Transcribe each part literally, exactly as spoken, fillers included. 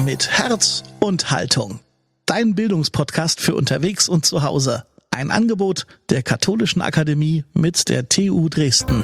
Mit Herz und Haltung. Dein Bildungspodcast für unterwegs und zu Hause. Ein Angebot der Katholischen Akademie mit der T U Dresden.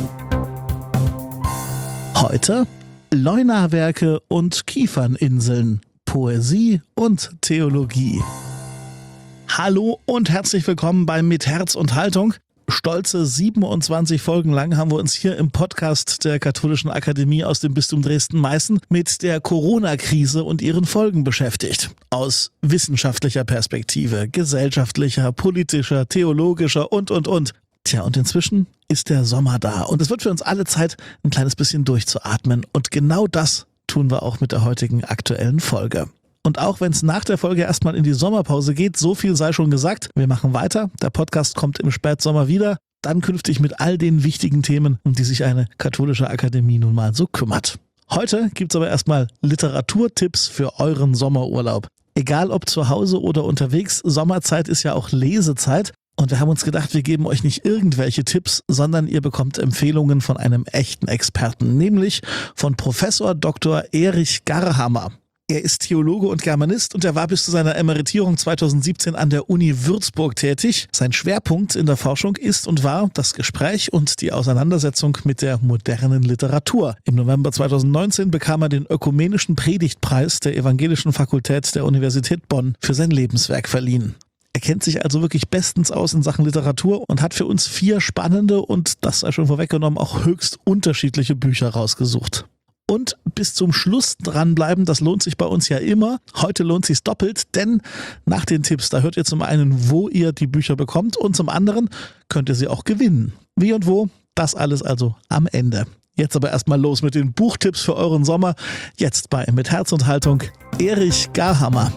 Heute Leunawerke und Kieferninseln. Poesie und Theologie. Hallo und herzlich willkommen bei Mit Herz und Haltung. Stolze siebenundzwanzig Folgen lang haben wir uns hier im Podcast der Katholischen Akademie aus dem Bistum Dresden-Meißen mit der Corona-Krise und ihren Folgen beschäftigt. Aus wissenschaftlicher Perspektive, gesellschaftlicher, politischer, theologischer und, und, und. Tja, und inzwischen ist der Sommer da und es wird für uns alle Zeit, ein kleines bisschen durchzuatmen. Und genau das tun wir auch mit der heutigen aktuellen Folge. Und auch wenn es nach der Folge erstmal in die Sommerpause geht, so viel sei schon gesagt, wir machen weiter. Der Podcast kommt im Spätsommer wieder, dann künftig mit all den wichtigen Themen, um die sich eine katholische Akademie nun mal so kümmert. Heute gibt's aber erstmal Literaturtipps für euren Sommerurlaub. Egal ob zu Hause oder unterwegs, Sommerzeit ist ja auch Lesezeit. Und wir haben uns gedacht, wir geben euch nicht irgendwelche Tipps, sondern ihr bekommt Empfehlungen von einem echten Experten, nämlich von Professor Doktor Erich Garhammer. Er ist Theologe und Germanist und er war bis zu seiner Emeritierung zweitausendsiebzehn an der Uni Würzburg tätig. Sein Schwerpunkt in der Forschung ist und war das Gespräch und die Auseinandersetzung mit der modernen Literatur. Im November zweitausendneunzehn bekam er den Ökumenischen Predigtpreis der Evangelischen Fakultät der Universität Bonn für sein Lebenswerk verliehen. Er kennt sich also wirklich bestens aus in Sachen Literatur und hat für uns vier spannende und, das sei schon vorweggenommen, auch höchst unterschiedliche Bücher rausgesucht. Und bis zum Schluss dranbleiben, das lohnt sich bei uns ja immer. Heute lohnt sich's doppelt, denn nach den Tipps, da hört ihr zum einen, wo ihr die Bücher bekommt und zum anderen könnt ihr sie auch gewinnen. Wie und wo, das alles also am Ende. Jetzt aber erstmal los mit den Buchtipps für euren Sommer. Jetzt bei Mit Herz und Haltung Erich Garhammer.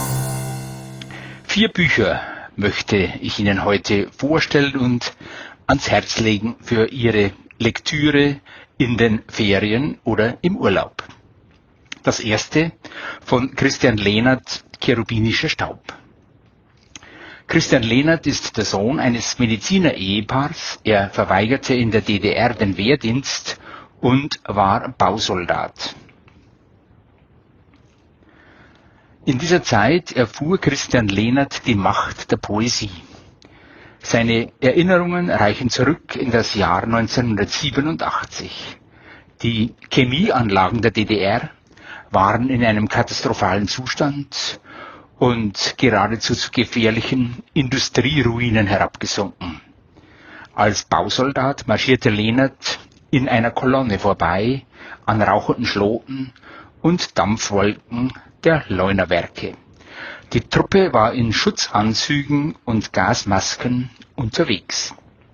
Vier Bücher möchte ich Ihnen heute vorstellen und ans Herz legen für Ihre Lektüre in den Ferien oder im Urlaub. Das erste von Christian Lehnert, Cherubinischer Staub. Christian Lehnert ist der Sohn eines Mediziner-Ehepaars. Er verweigerte in der D D R den Wehrdienst und war Bausoldat. In dieser Zeit erfuhr Christian Lehnert die Macht der Poesie. Seine Erinnerungen reichen zurück in das Jahr neunzehnhundertsiebenundachtzig. Die Chemieanlagen der D D R waren in einem katastrophalen Zustand und geradezu zu gefährlichen Industrieruinen herabgesunken. Als Bausoldat marschierte Lehnert in einer Kolonne vorbei an rauchenden Schloten und Dampfwolken der Leunawerke. Die Truppe war in Schutzanzügen und Gasmasken unterwegs.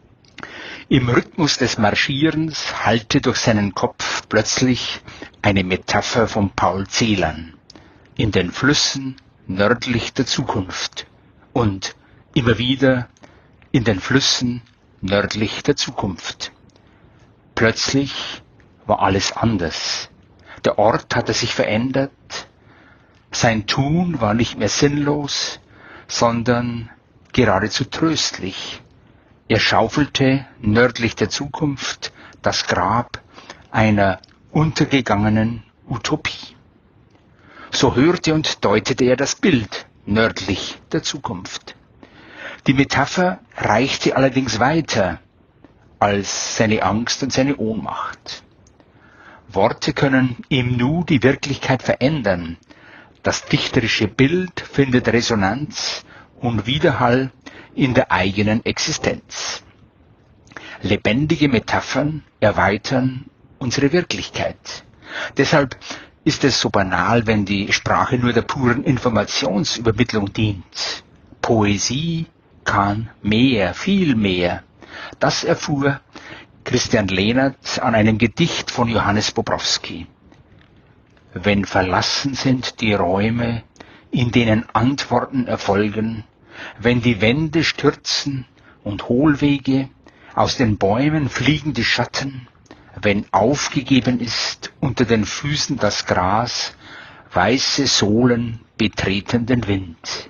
Im Rhythmus des Marschierens hallte durch seinen Kopf plötzlich eine Metapher von Paul Celan. In den Flüssen nördlich der Zukunft und immer wieder in den Flüssen nördlich der Zukunft. Plötzlich war alles anders. Der Ort hatte sich verändert. Sein Tun war nicht mehr sinnlos, sondern geradezu tröstlich. Er schaufelte nördlich der Zukunft das Grab einer untergegangenen Utopie. So hörte und deutete er das Bild nördlich der Zukunft. Die Metapher reichte allerdings weiter als seine Angst und seine Ohnmacht. Worte können im Nu die Wirklichkeit verändern. Das dichterische Bild findet Resonanz und Widerhall in der eigenen Existenz. Lebendige Metaphern erweitern unsere Wirklichkeit. Deshalb ist es so banal, wenn die Sprache nur der puren Informationsübermittlung dient. Poesie kann mehr, viel mehr. Das erfuhr Christian Lehnert an einem Gedicht von Johannes Bobrowski. Wenn verlassen sind die Räume, in denen Antworten erfolgen, wenn die Wände stürzen und Hohlwege, aus den Bäumen fliegen die Schatten, wenn aufgegeben ist unter den Füßen das Gras, weiße Sohlen betreten den Wind.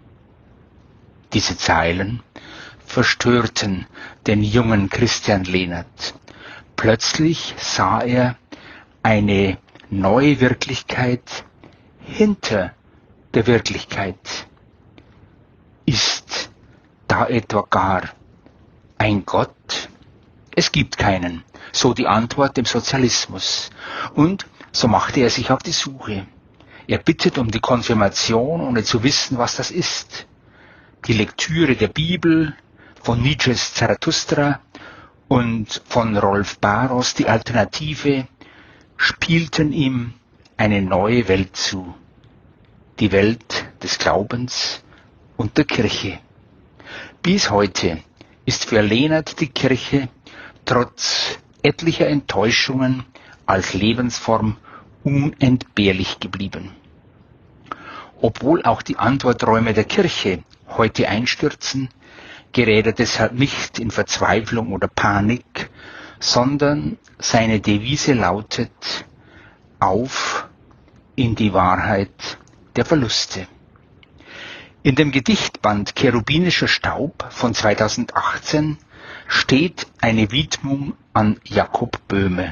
Diese Zeilen verstörten den jungen Christian Lehnert. Plötzlich sah er eine neue Wirklichkeit hinter der Wirklichkeit? Ist da etwa gar ein Gott? Es gibt keinen, so die Antwort im Sozialismus. Und so machte er sich auf die Suche. Er bittet um die Konfirmation, ohne zu wissen, was das ist. Die Lektüre der Bibel, von Nietzsches Zarathustra und von Rolf Baros die Alternative, spielten ihm eine neue Welt zu. Die Welt des Glaubens und der Kirche. Bis heute ist für Lehnert die Kirche trotz etlicher Enttäuschungen als Lebensform unentbehrlich geblieben. Obwohl auch die Antworträume der Kirche heute einstürzen, gerät er deshalb nicht in Verzweiflung oder Panik, sondern seine Devise lautet: Auf in die Wahrheit der Verluste. In dem Gedichtband Cherubinischer Staub von zweitausendachtzehn steht eine Widmung an Jakob Böhme.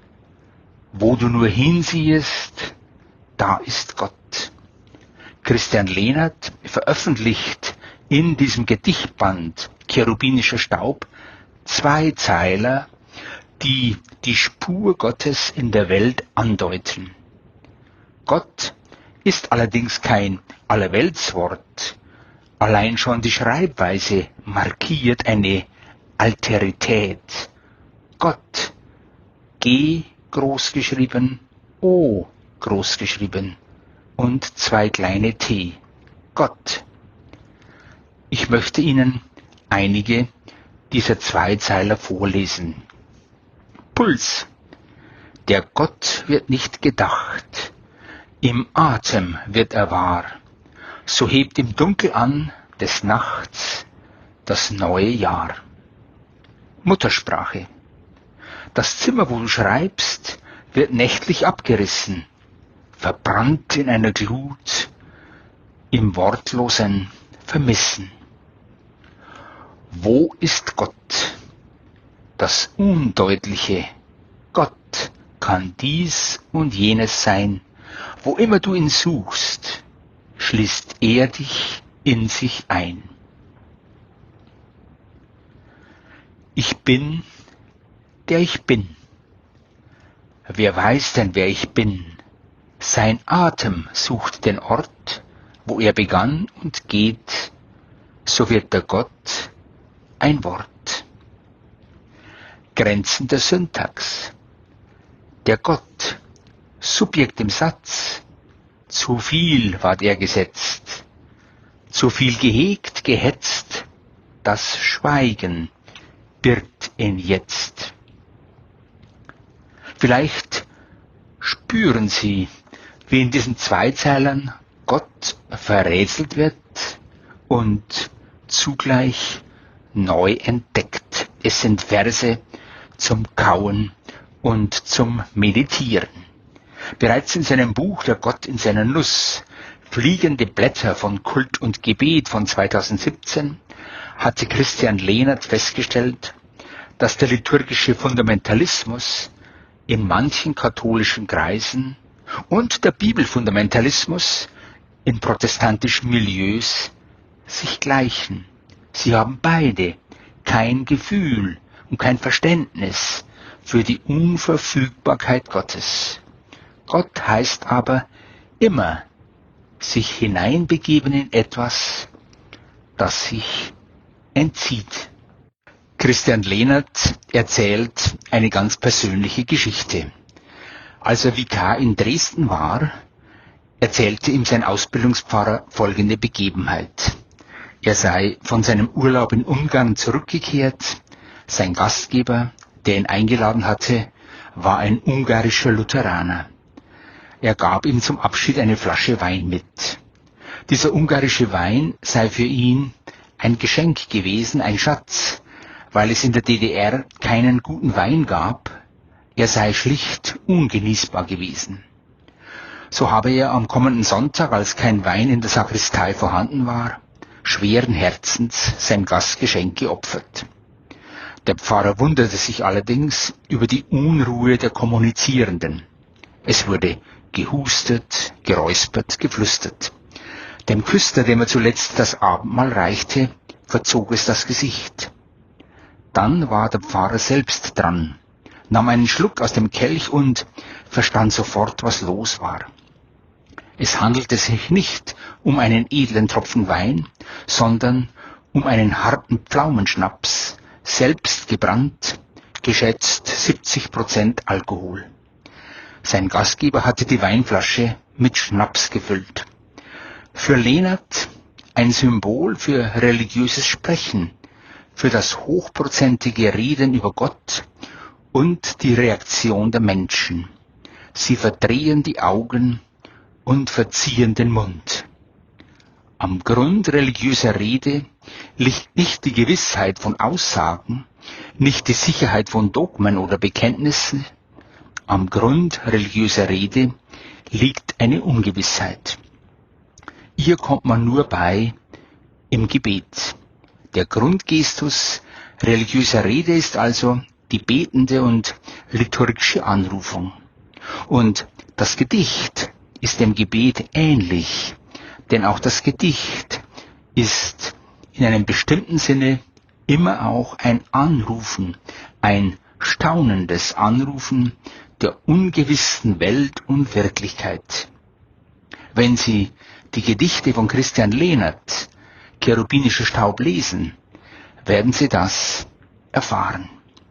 Wo du nur hinsiehst, da ist Gott. Christian Lehnert veröffentlicht in diesem Gedichtband Cherubinischer Staub zwei Zeiler, die die Spur Gottes in der Welt andeuten. Gott ist allerdings kein Allerweltswort. Allein schon die Schreibweise markiert eine Alterität. Gott, G großgeschrieben, O großgeschrieben und zwei kleine T. Gott. Ich möchte Ihnen einige dieser Zweizeiler vorlesen. Puls. Der Gott wird nicht gedacht, im Atem wird er wahr. So hebt im Dunkel an des Nachts das neue Jahr. Muttersprache. Das Zimmer, wo du schreibst, wird nächtlich abgerissen, verbrannt in einer Glut, im wortlosen Vermissen. Wo ist Gott? Das Undeutliche. Gott kann dies und jenes sein. Wo immer du ihn suchst, schließt er dich in sich ein. Ich bin, der ich bin. Wer weiß denn, wer ich bin? Sein Atem sucht den Ort, wo er begann und geht, so wird der Gott ein Wort. Grenzen der Syntax. Der Gott, Subjekt im Satz, zu viel ward er gesetzt, zu viel gehegt, gehetzt, das Schweigen birgt ihn jetzt. Vielleicht spüren Sie, wie in diesen Zweizeilern Gott verrätselt wird und zugleich neu entdeckt. Es sind Verse zum Kauen und zum Meditieren. Bereits in seinem Buch Der Gott in seiner Nuss, Fliegende Blätter von Kult und Gebet von zweitausendsiebzehn, hatte Christian Lehnert festgestellt, dass der liturgische Fundamentalismus in manchen katholischen Kreisen und der Bibelfundamentalismus in protestantischen Milieus sich gleichen. Sie haben beide kein Gefühl und kein Verständnis für die Unverfügbarkeit Gottes. Gott heißt aber immer sich hineinbegeben in etwas, das sich entzieht. Christian Lehnert erzählt eine ganz persönliche Geschichte. Als er Vikar in Dresden war, erzählte ihm sein Ausbildungspfarrer folgende Begebenheit. Er sei von seinem Urlaub in Ungarn zurückgekehrt. Sein Gastgeber, der ihn eingeladen hatte, war ein ungarischer Lutheraner. Er gab ihm zum Abschied eine Flasche Wein mit. Dieser ungarische Wein sei für ihn ein Geschenk gewesen, ein Schatz, weil es in der D D R keinen guten Wein gab. Er sei schlicht ungenießbar gewesen. So habe er am kommenden Sonntag, als kein Wein in der Sakristei vorhanden war, schweren Herzens sein Gastgeschenk geopfert. Der Pfarrer wunderte sich allerdings über die Unruhe der Kommunizierenden. Es wurde gehustet, geräuspert, geflüstert. Dem Küster, dem er zuletzt das Abendmahl reichte, verzog es das Gesicht. Dann war der Pfarrer selbst dran, nahm einen Schluck aus dem Kelch und verstand sofort, was los war. Es handelte sich nicht um einen edlen Tropfen Wein, sondern um einen harten Pflaumenschnaps, selbst gebrannt, geschätzt siebzig Prozent Alkohol. Sein Gastgeber hatte die Weinflasche mit Schnaps gefüllt. Für Lehnert ein Symbol für religiöses Sprechen, für das hochprozentige Reden über Gott und die Reaktion der Menschen. Sie verdrehen die Augen und verziehen den Mund. Am Grund religiöser Rede liegt nicht die Gewissheit von Aussagen, nicht die Sicherheit von Dogmen oder Bekenntnissen. Am Grund religiöser Rede liegt eine Ungewissheit. Ihr kommt man nur bei im Gebet. Der Grundgestus religiöser Rede ist also die betende und liturgische Anrufung. Und das Gedicht ist dem Gebet ähnlich, denn auch das Gedicht ist in einem bestimmten Sinne immer auch ein Anrufen, ein staunendes Anrufen der ungewissen Welt und Wirklichkeit. Wenn Sie die Gedichte von Christian Lehnert, Cherubinischer Staub, lesen, werden Sie das erfahren.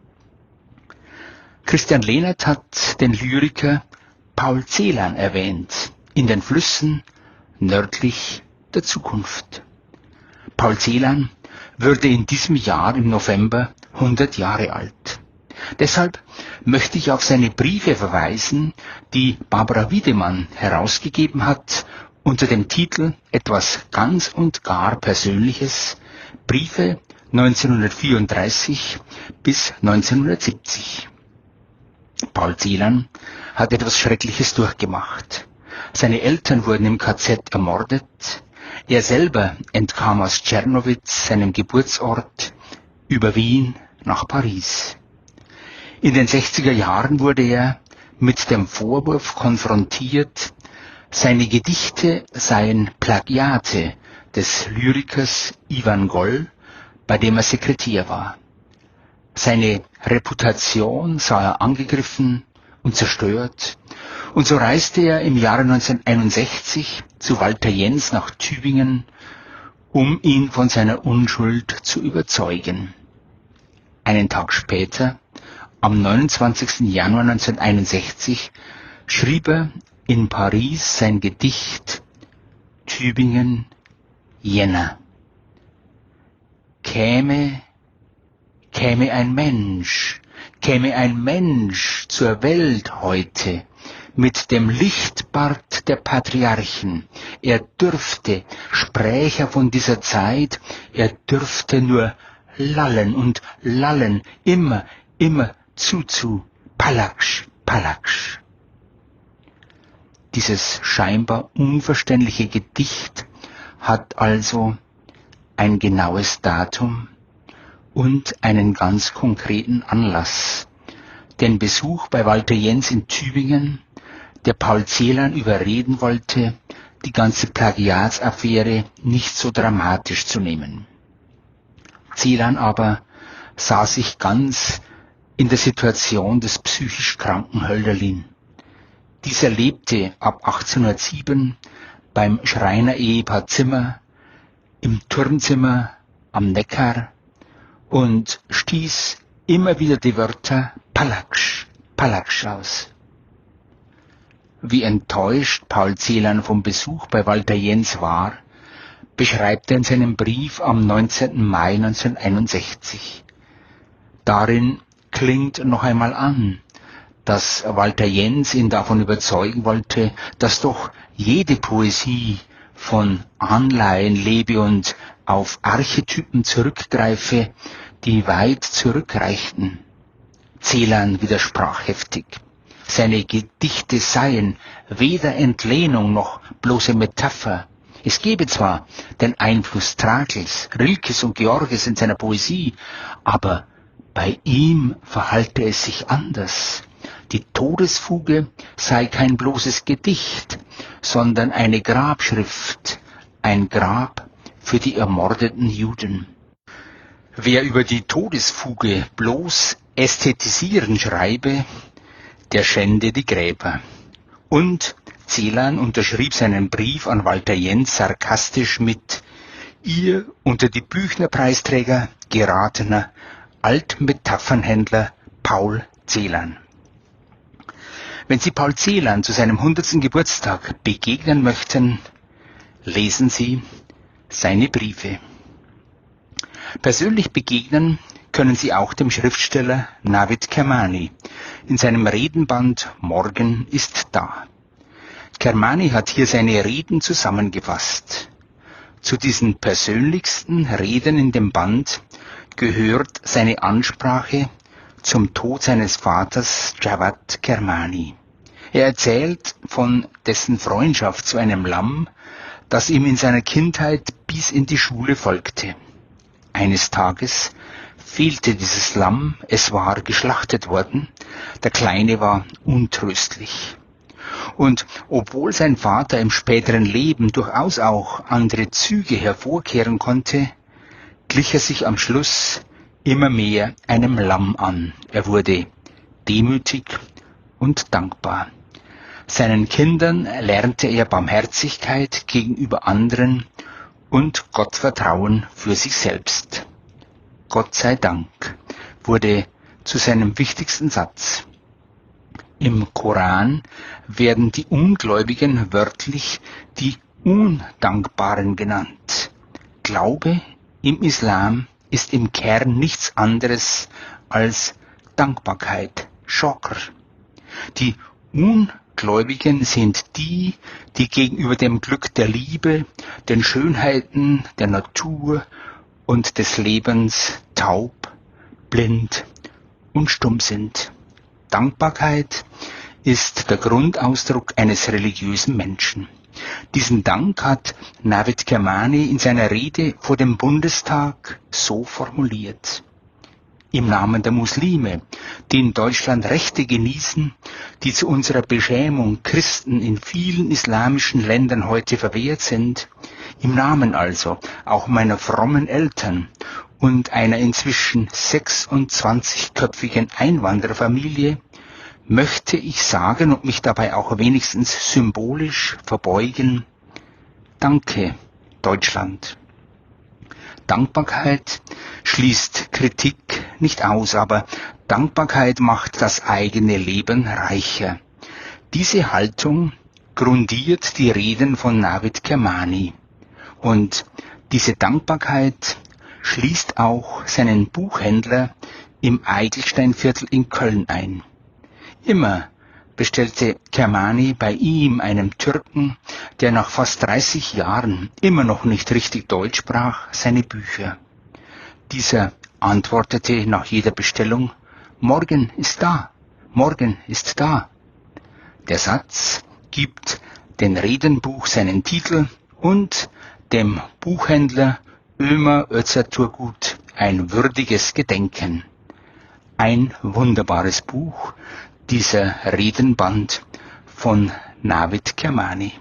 Christian Lehnert hat den Lyriker Paul Celan erwähnt, in den Flüssen nördlich der Zukunft. Paul Celan würde in diesem Jahr im November hundert Jahre alt. Deshalb möchte ich auf seine Briefe verweisen, die Barbara Wiedemann herausgegeben hat, unter dem Titel Etwas ganz und gar Persönliches, Briefe neunzehnhundertvierunddreißig bis neunzehnhundertsiebzig. Paul Celan hat etwas Schreckliches durchgemacht. Seine Eltern wurden im K Z ermordet. Er selber entkam aus Tschernowitz, seinem Geburtsort, über Wien nach Paris. In den sechziger Jahren wurde er mit dem Vorwurf konfrontiert, seine Gedichte seien Plagiate des Lyrikers Ivan Goll, bei dem er Sekretär war. Seine Reputation sah er angegriffen und zerstört, und so reiste er im Jahre neunzehnhunderteinundsechzig zu Walter Jens nach Tübingen, um ihn von seiner Unschuld zu überzeugen. Einen Tag später, am neunundzwanzigsten Januar neunzehnhunderteinundsechzig, schrieb er in Paris sein Gedicht Tübingen, Jänner. Käme, käme ein Mensch, käme ein Mensch zur Welt heute, mit dem Lichtbart der Patriarchen. Er dürfte, spräche von dieser Zeit, er dürfte nur lallen und lallen, immer, immer zu, zu, Palaksch, Palaksch. Dieses scheinbar unverständliche Gedicht hat also ein genaues Datum und einen ganz konkreten Anlass. Den Besuch bei Walter Jens in Tübingen, der Paul Celan überreden wollte, die ganze Plagiatsaffäre nicht so dramatisch zu nehmen. Celan aber sah sich ganz in der Situation des psychisch kranken Hölderlin. Dieser lebte ab achtzehnhundertsieben beim Schreiner-Ehepaar Zimmer im Turmzimmer am Neckar und stieß immer wieder die Wörter Palaksch, Palaksch aus. Wie enttäuscht Paul Celan vom Besuch bei Walter Jens war, beschreibt er in seinem Brief am neunzehnten Mai neunzehnhunderteinundsechzig. Darin klingt noch einmal an, dass Walter Jens ihn davon überzeugen wollte, dass doch jede Poesie von Anleihen lebe und auf Archetypen zurückgreife, die weit zurückreichten. Celan widersprach heftig. Seine Gedichte seien weder Entlehnung noch bloße Metapher. Es gebe zwar den Einfluss Trakls, Rilkes und Georges in seiner Poesie, aber bei ihm verhalte es sich anders. Die Todesfuge sei kein bloßes Gedicht, sondern eine Grabschrift, ein Grab für die ermordeten Juden. Wer über die Todesfuge bloß ästhetisieren schreibe, der schände die Gräber. Und Celan unterschrieb seinen Brief an Walter Jens sarkastisch mit Ihr unter die Büchner-Preisträger geratener Altmetaphernhändler Paul Celan. Wenn Sie Paul Celan zu seinem hundertsten Geburtstag begegnen möchten, lesen Sie seine Briefe. Persönlich begegnen können Sie auch dem Schriftsteller Navid Kermani in seinem Redenband Morgen ist da. Kermani hat hier seine Reden zusammengefasst. Zu diesen persönlichsten Reden in dem Band gehört seine Ansprache zum Tod seines Vaters Javad Kermani. Er erzählt von dessen Freundschaft zu einem Lamm, das ihm in seiner Kindheit bis in die Schule folgte. Eines Tages fehlte dieses Lamm, es war geschlachtet worden, der Kleine war untröstlich. Und obwohl sein Vater im späteren Leben durchaus auch andere Züge hervorkehren konnte, glich er sich am Schluss immer mehr einem Lamm an. Er wurde demütig und dankbar. Seinen Kindern lernte er Barmherzigkeit gegenüber anderen und Gottvertrauen für sich selbst. Gott sei Dank wurde zu seinem wichtigsten Satz. Im Koran werden die Ungläubigen wörtlich die Undankbaren genannt. Glaube im Islam ist im Kern nichts anderes als Dankbarkeit, Shukr. Die Ungläubigen sind die, die gegenüber dem Glück der Liebe, den Schönheiten der Natur und des Lebens taub, blind und stumm sind. Dankbarkeit ist der Grundausdruck eines religiösen Menschen. Diesen Dank hat Navid Kermani in seiner Rede vor dem Bundestag so formuliert. Im Namen der Muslime, die in Deutschland Rechte genießen, die zu unserer Beschämung Christen in vielen islamischen Ländern heute verwehrt sind, im Namen also auch meiner frommen Eltern und einer inzwischen sechsundzwanzigköpfigen Einwandererfamilie, möchte ich sagen und mich dabei auch wenigstens symbolisch verbeugen, danke, Deutschland. Dankbarkeit schließt Kritik nicht aus, aber Dankbarkeit macht das eigene Leben reicher. Diese Haltung grundiert die Reden von Navid Kermani. Und diese Dankbarkeit schließt auch seinen Buchhändler im Eigelsteinviertel in Köln ein. Immer bestellte Kermani bei ihm, einem Türken, der nach fast dreißig Jahren immer noch nicht richtig Deutsch sprach, seine Bücher. Dieser antwortete nach jeder Bestellung, morgen ist da, morgen ist da. Der Satz gibt dem Redenbuch seinen Titel und dem Buchhändler Ömer Özerturgut ein würdiges Gedenken. Ein wunderbares Buch, dieser Redenband von Navid Kermani.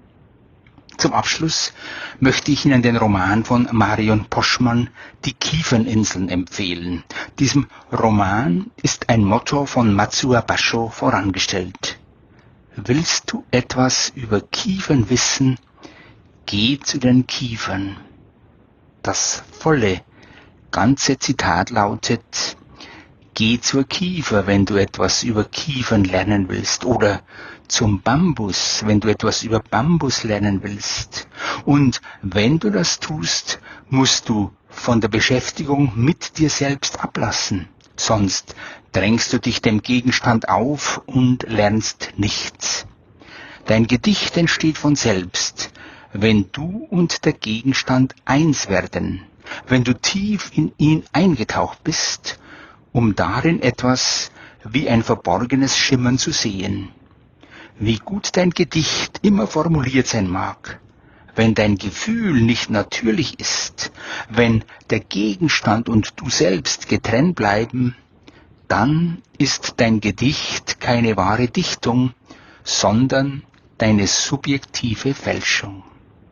Zum Abschluss möchte ich Ihnen den Roman von Marion Poschmann, Die Kieferninseln, empfehlen. Diesem Roman ist ein Motto von Matsuo Basho vorangestellt. Willst du etwas über Kiefern wissen? Geh zu den Kiefern. Das volle, ganze Zitat lautet: Geh zur Kiefer, wenn du etwas über Kiefern lernen willst, oder zum Bambus, wenn du etwas über Bambus lernen willst. Und wenn du das tust, musst du von der Beschäftigung mit dir selbst ablassen, sonst drängst du dich dem Gegenstand auf und lernst nichts. Dein Gedicht entsteht von selbst, wenn du und der Gegenstand eins werden, wenn du tief in ihn eingetaucht bist, um darin etwas wie ein verborgenes Schimmern zu sehen. Wie gut dein Gedicht immer formuliert sein mag, wenn dein Gefühl nicht natürlich ist, wenn der Gegenstand und du selbst getrennt bleiben, dann ist dein Gedicht keine wahre Dichtung, sondern deine subjektive Fälschung.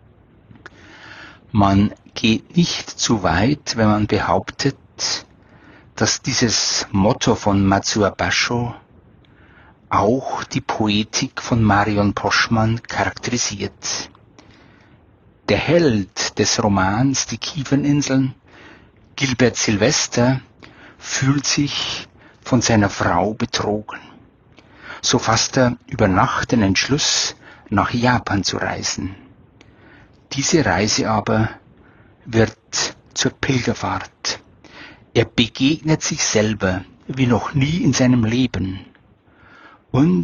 Man geht nicht zu weit, wenn man behauptet, dass dieses Motto von Matsuo Basho auch die Poetik von Marion Poschmann charakterisiert. Der Held des Romans Die Kieferninseln, Gilbert Sylvester, fühlt sich von seiner Frau betrogen. So fasst er über Nacht den Entschluss, nach Japan zu reisen. Diese Reise aber wird zur Pilgerfahrt. Er begegnet sich selber wie noch nie in seinem Leben. Und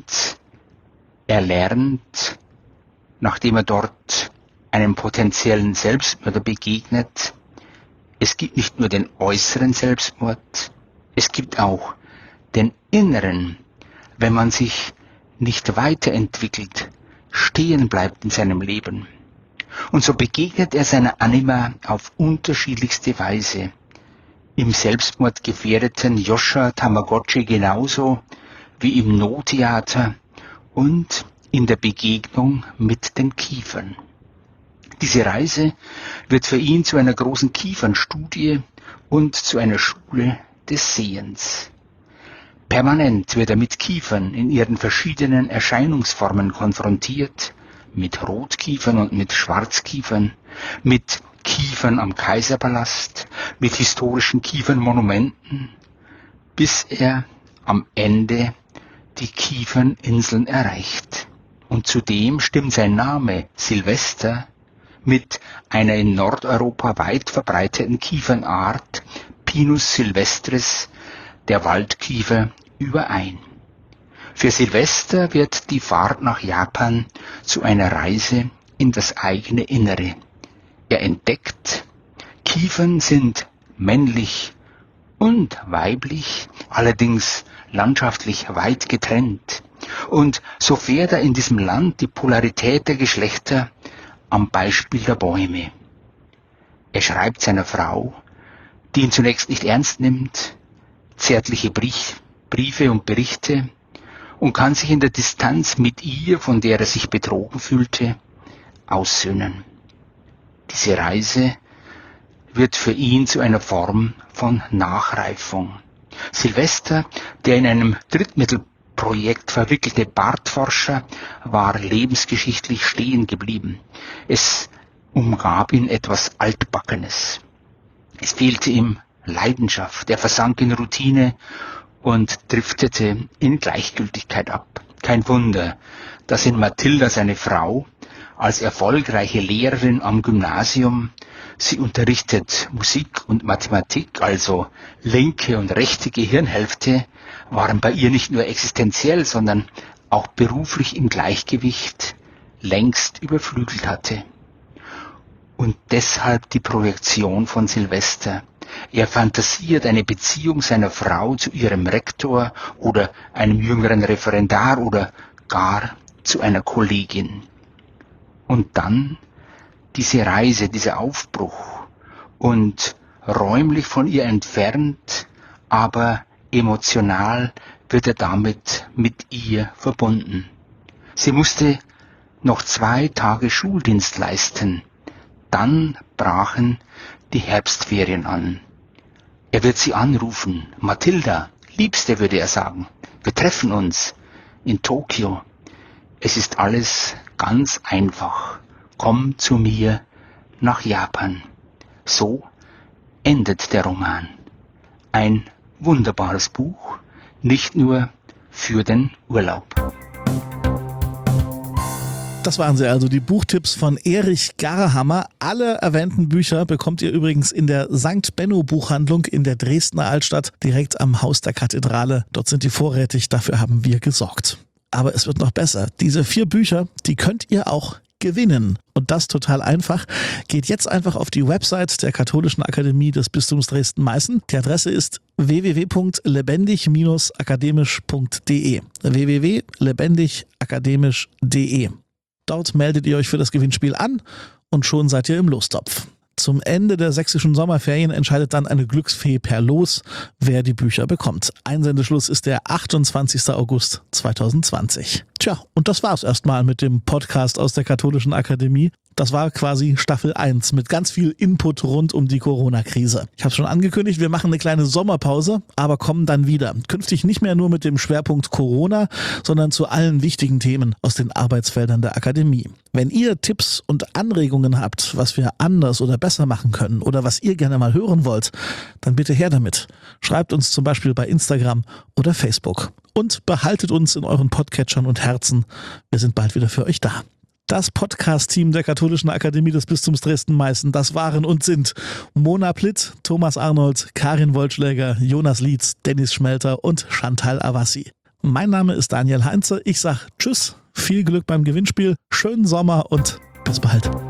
er lernt, nachdem er dort einem potenziellen Selbstmörder begegnet, es gibt nicht nur den äußeren Selbstmord, es gibt auch den inneren, wenn man sich nicht weiterentwickelt, stehen bleibt in seinem Leben. Und so begegnet er seiner Anima auf unterschiedlichste Weise. Im Selbstmord gefährdeten Joshua Tamagotchi genauso wie im No-Theater und in der Begegnung mit den Kiefern. Diese Reise wird für ihn zu einer großen Kiefernstudie und zu einer Schule des Sehens. Permanent wird er mit Kiefern in ihren verschiedenen Erscheinungsformen konfrontiert, mit Rotkiefern und mit Schwarzkiefern, mit Kiefern am Kaiserpalast, mit historischen Kiefernmonumenten, bis er am Ende die Kieferninseln erreicht. Und zudem stimmt sein Name Silvester mit einer in Nordeuropa weit verbreiteten Kiefernart Pinus sylvestris, der Waldkiefer, überein. Für Silvester wird die Fahrt nach Japan zu einer Reise in das eigene Innere. Er entdeckt, Kiefern sind männlich und weiblich, allerdings landschaftlich weit getrennt. Und so fährt er in diesem Land die Polarität der Geschlechter am Beispiel der Bäume. Er schreibt seiner Frau, die ihn zunächst nicht ernst nimmt, zärtliche Briefe und Berichte und kann sich in der Distanz mit ihr, von der er sich betrogen fühlte, aussöhnen. Diese Reise wird für ihn zu einer Form von Nachreifung. Silvester, der in einem Drittmittelprojekt verwickelte Bartforscher, war lebensgeschichtlich stehen geblieben. Es umgab ihn etwas Altbackenes. Es fehlte ihm Leidenschaft, er versank in Routine und driftete in Gleichgültigkeit ab. Kein Wunder, dass in Mathilda, seine Frau, als erfolgreiche Lehrerin am Gymnasium, sie unterrichtet Musik und Mathematik, also linke und rechte Gehirnhälfte, waren bei ihr nicht nur existenziell, sondern auch beruflich im Gleichgewicht, längst überflügelt hatte. Und deshalb die Projektion von Silvester. Er fantasiert eine Beziehung seiner Frau zu ihrem Rektor oder einem jüngeren Referendar oder gar zu einer Kollegin. Und dann diese Reise, dieser Aufbruch und räumlich von ihr entfernt, aber emotional wird er damit mit ihr verbunden. Sie musste noch zwei Tage Schuldienst leisten. Dann brachen die Herbstferien an. Er wird sie anrufen. Mathilda, Liebste, würde er sagen. Wir treffen uns in Tokio. Es ist alles ganz einfach. Komm zu mir nach Japan. So endet der Roman. Ein wunderbares Buch, nicht nur für den Urlaub. Das waren sie also, die Buchtipps von Erich Garhammer. Alle erwähnten Bücher bekommt ihr übrigens in der Sankt Benno Buchhandlung in der Dresdner Altstadt, direkt am Haus der Kathedrale. Dort sind die vorrätig, dafür haben wir gesorgt. Aber es wird noch besser. Diese vier Bücher, die könnt ihr auch gewinnen. Und das total einfach. Geht jetzt einfach auf die Website der Katholischen Akademie des Bistums Dresden-Meißen. Die Adresse ist w w w punkt lebendig Bindestrich akademisch punkt d e. w w w punkt lebendig akademisch punkt d e. Dort meldet ihr euch für das Gewinnspiel an und schon seid ihr im Lostopf. Zum Ende der sächsischen Sommerferien entscheidet dann eine Glücksfee per Los, wer die Bücher bekommt. Einsendeschluss ist der achtundzwanzigster August zweitausendzwanzig. Tja, und das war's erstmal mit dem Podcast aus der Katholischen Akademie. Das war quasi Staffel eins mit ganz viel Input rund um die Corona-Krise. Ich habe schon angekündigt, wir machen eine kleine Sommerpause, aber kommen dann wieder. Künftig nicht mehr nur mit dem Schwerpunkt Corona, sondern zu allen wichtigen Themen aus den Arbeitsfeldern der Akademie. Wenn ihr Tipps und Anregungen habt, was wir anders oder besser machen können oder was ihr gerne mal hören wollt, dann bitte her damit. Schreibt uns zum Beispiel bei Instagram oder Facebook. Und behaltet uns in euren Podcatchern und Herzen. Wir sind bald wieder für euch da. Das Podcast-Team der Katholischen Akademie des Bistums Dresden-Meißen, das waren und sind Mona Plitt, Thomas Arnold, Karin Wollschläger, Jonas Lietz, Dennis Schmelter und Chantal Avassi. Mein Name ist Daniel Heinze. Ich sag Tschüss, viel Glück beim Gewinnspiel, schönen Sommer und bis bald.